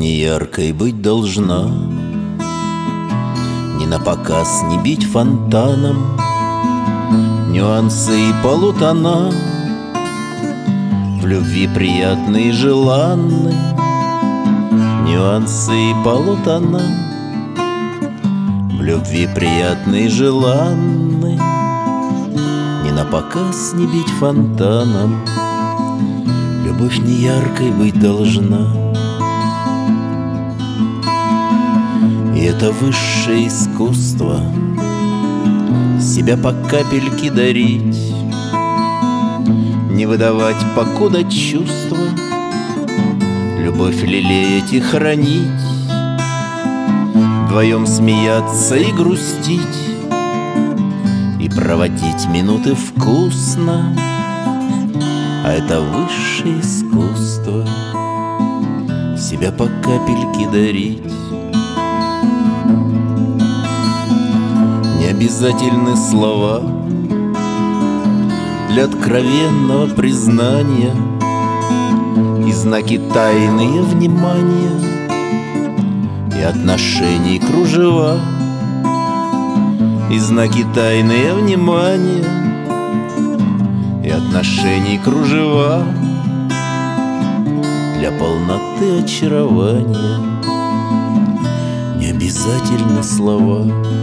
не яркой быть должна, ни напоказ не бить фонтаном, нюансы и полутона в любви приятны и желанны, нюансы и полутона в любви приятны и желанны, ни напоказ не бить фонтаном, любовь не яркой быть должна. И это высшее искусство — себя по капельке дарить, не выдавать покуда чувства, любовь лелеять и хранить, вдвоем смеяться и грустить, и проводить минуты вкусно. А это высшее искусство — себя по капельке дарить. Не обязательны слова для откровенного признания и знаки тайные внимания, и отношений кружева, и знаки тайные внимания, и отношений кружева для полноты очарования. Не обязательно слова.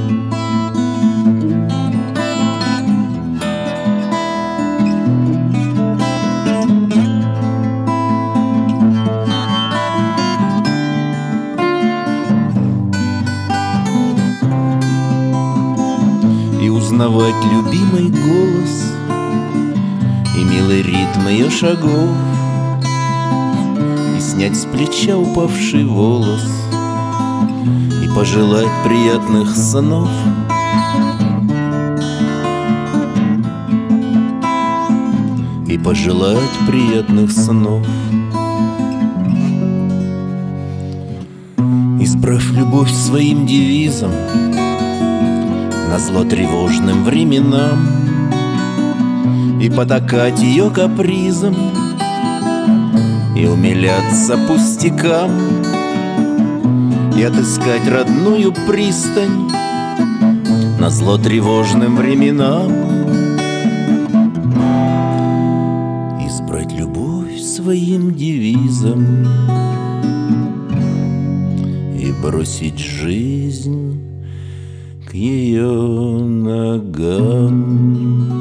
И узнавать любимый голос и милый ритм ее шагов, и снять с плеча упавший волос, и пожелать приятных снов. И пожелать приятных снов. Избрав любовь своим девизом назло тревожным временам, и потакать ее капризом, и умиляться пустякам, и отыскать родную пристань назло тревожным временам. Избрать любовь своим девизом и бросить жизнь к ее ногам.